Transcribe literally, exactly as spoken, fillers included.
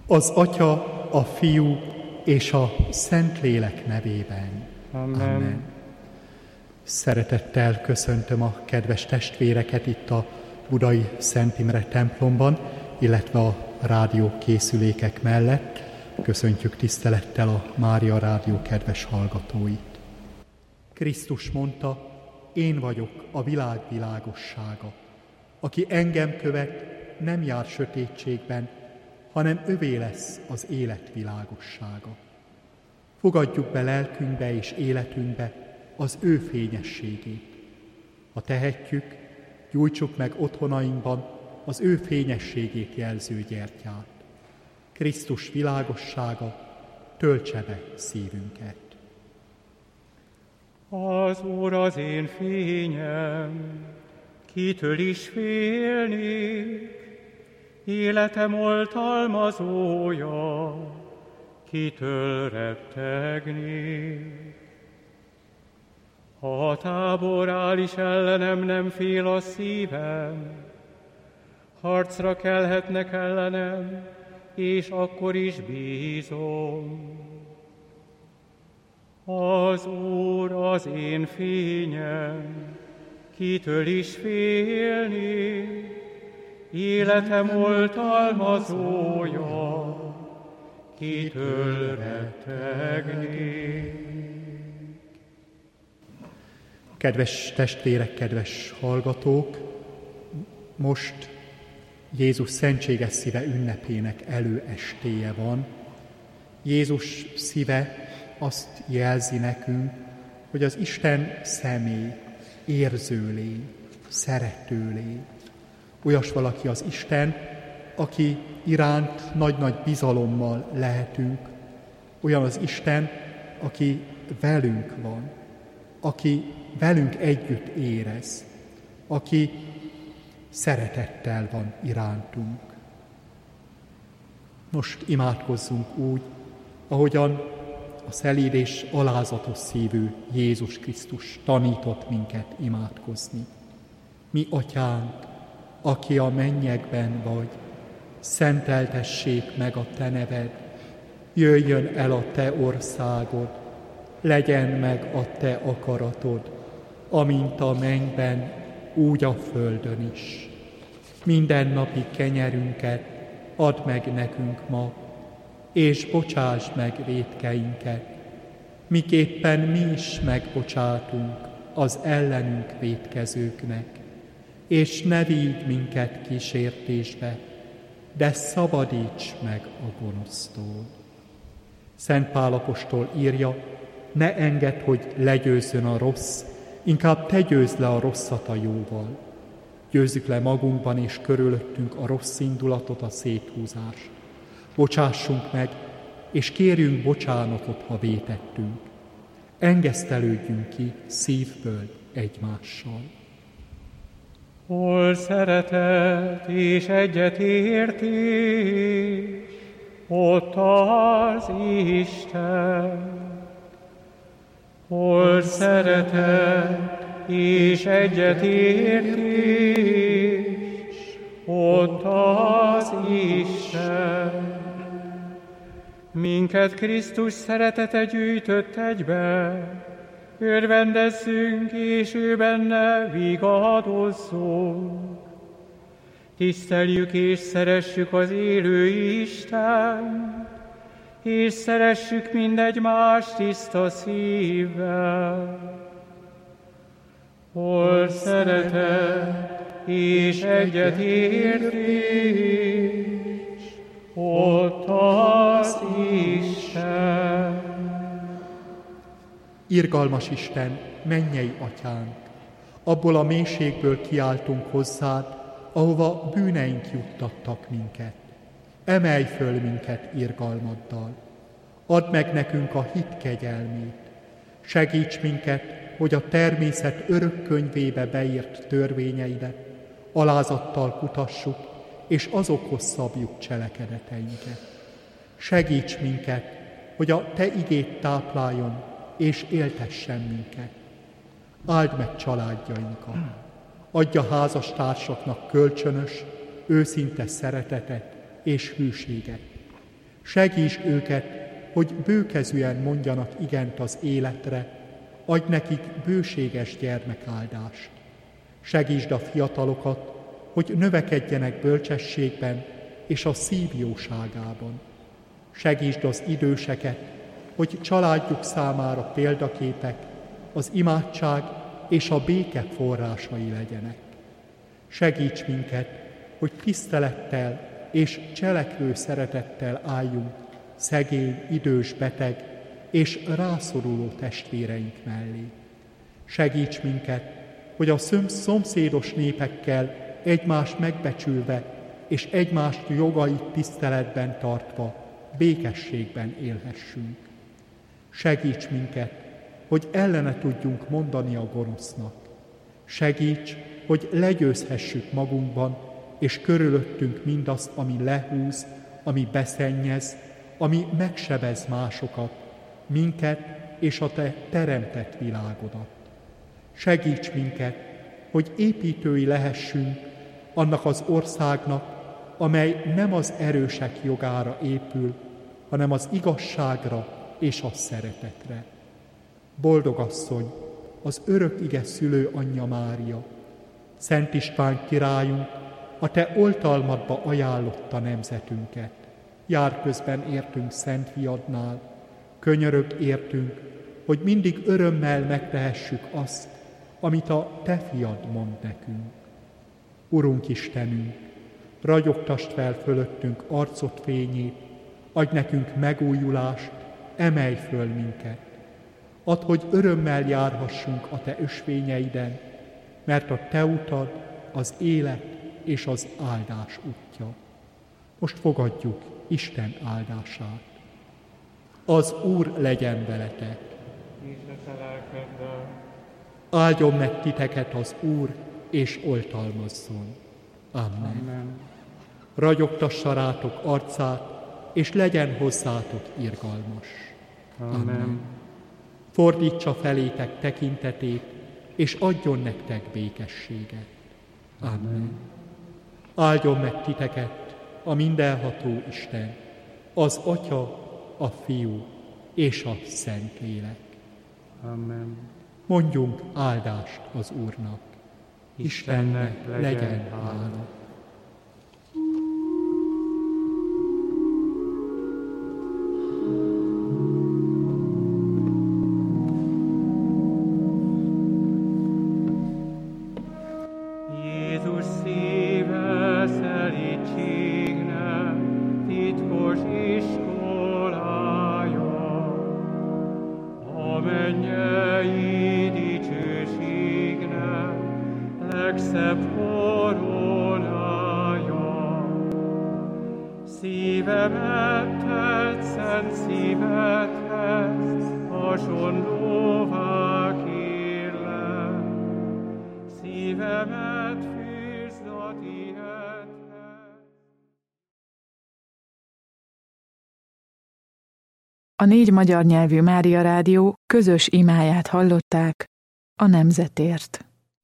Az Atya, a Fiú és a Szentlélek nevében. Amen. Amen. Szeretettel köszöntöm a kedves testvéreket itt a Budai Szent Imre templomban, illetve a rádió készülékek mellett. Köszöntjük tisztelettel a Mária Rádió kedves hallgatóit. Krisztus mondta, én vagyok a világ világossága. Aki engem követ, nem jár sötétségben, hanem övé lesz az élet világossága. Fogadjuk be lelkünkbe és életünkbe az ő fényességét. Ha tehetjük, gyújtsuk meg otthonainkban az ő fényességét jelző gyertyát. Krisztus világossága töltse be szívünket. Az Úr az én fényem, kitől is félnék, életem oltalmazója, kitől rettegnék. Ha a tábor áll is ellenem, nem fél a szívem, harcra kelhetnek ellenem, és akkor is bízom. Az Úr az én fényem, kitől is félnék, életem oltalmazója, kitől rettegnék. Kedves testvérek, kedves hallgatók, most Jézus szentséges szíve ünnepének előestéje van. Jézus szíve azt jelzi nekünk, hogy az Isten személy, érző lény, szerető lény. Olyas valaki az Isten, aki iránt nagy-nagy bizalommal lehetünk. Olyan az Isten, aki velünk van, aki velünk együtt érez, aki szeretettel van irántunk. Most imádkozzunk úgy, ahogyan a szelíd és alázatos szívű Jézus Krisztus tanított minket imádkozni. Mi Atyánk, aki a mennyekben vagy, szenteltessék meg a Te neved, jöjjön el a Te országod, legyen meg a Te akaratod, amint a mennyben, úgy a földön is. Mindennapi kenyerünket add meg nekünk ma, és bocsásd meg vétkeinket, miképpen mi is megbocsátunk az ellenünk vétkezőknek, és ne vigy minket kísértésbe, de szabadíts meg a gonosztól. Szent Pál apostol írja, ne engedd, hogy legyőzzön a rossz, inkább te győzd le a rosszat a jóval. Győzzük le magunkban és körülöttünk a rossz indulatot, a széthúzást. Bocsássunk meg, és kérjünk bocsánatot, ha vétettünk. Engesztelődjünk ki szívből egymással. Hol szeretet és egyetértés, ott az Isten. Hol szeretet és egyetértés, ott az Isten. Minket Krisztus szeretete gyűjtött egybe, örvendezzünk és ő benne vigadozzunk. Tiszteljük és szeressük az élő Istent, és szeressük mindegymást tiszta szívvel. Hol szeretet és egyetértés, ott az Isten. Irgalmas Isten, mennyei Atyánk, abból a mélységből kiáltunk hozzád, ahova bűneink juttattak minket. Emelj föl minket irgalmaddal. Add meg nekünk a hit kegyelmét. Segíts minket, hogy a természet örök könyvébe beírt törvényeidet alázattal kutassuk, és azokhoz szabjuk cselekedeteinket. Segíts minket, hogy a Te igét tápláljon, és éltessen minket. Áld meg családjainkat. Adj a házastársaknak kölcsönös, őszinte szeretetet és hűséget. Segíts őket, hogy bőkezűen mondjanak igent az életre, adj nekik bőséges gyermekáldást. Segítsd a fiatalokat, hogy növekedjenek bölcsességben és a szív jóságában. Segítsd az időseket, hogy családjuk számára példaképek, az imádság és a béke forrásai legyenek. Segíts minket, hogy tisztelettel és cselekvő szeretettel álljunk szegény, idős, beteg és rászoruló testvéreink mellé. Segíts minket, hogy a szomszédos népekkel egymást megbecsülve és egymást jogait tiszteletben tartva békességben élhessünk. Segíts minket, hogy ellene tudjunk mondani a gonosznak. Segíts, hogy legyőzhessük magunkban és körülöttünk mindazt, ami lehúz, ami beszennyez, ami megsebez másokat, minket és a Te teremtett világodat. Segíts minket, hogy építői lehessünk annak az országnak, amely nem az erősek jogára épül, hanem az igazságra és a szeretetre. Boldog asszony, az örök ige szülő anyja Mária, Szent István királyunk, a Te oltalmadba ajánlotta nemzetünket. Jár közben értünk Szent Fiadnál, könyörög értünk, hogy mindig örömmel megtehessük azt, amit a Te fiad mond nekünk. Urunk Istenünk, ragyogtasd fel fölöttünk arcod fényét, adj nekünk megújulást, emelj föl minket. Add, hogy örömmel járhassunk a Te ösvényeiden, mert a Te utad az élet és az áldás útja. Most fogadjuk Isten áldását. Az Úr legyen veletek. Áldjon meg titeket az Úr, és oltalmazzon. Amen. Amen. Ragyogtassa rátok arcát, és legyen hozzátok irgalmas. Amen. Amen. Fordítsa felétek tekintetét, és adjon nektek békességet. Amen. Amen. Áldjon meg titeket a mindenható Isten, az Atya, a Fiú és a Szentlélek. Amen. Mondjunk áldást az Úrnak. Istennek legyen, legyen hála. Jézus szíve szelídségnek titkos iskolája, a mennyei dicsőségnek legszebb koronája. Szívemet tett szent szívedhez, hasonlóvá kérlek. Szívemet fűzd a tiédhez. A négy magyar nyelvű Mária Rádió közös imáját hallották a nemzetért.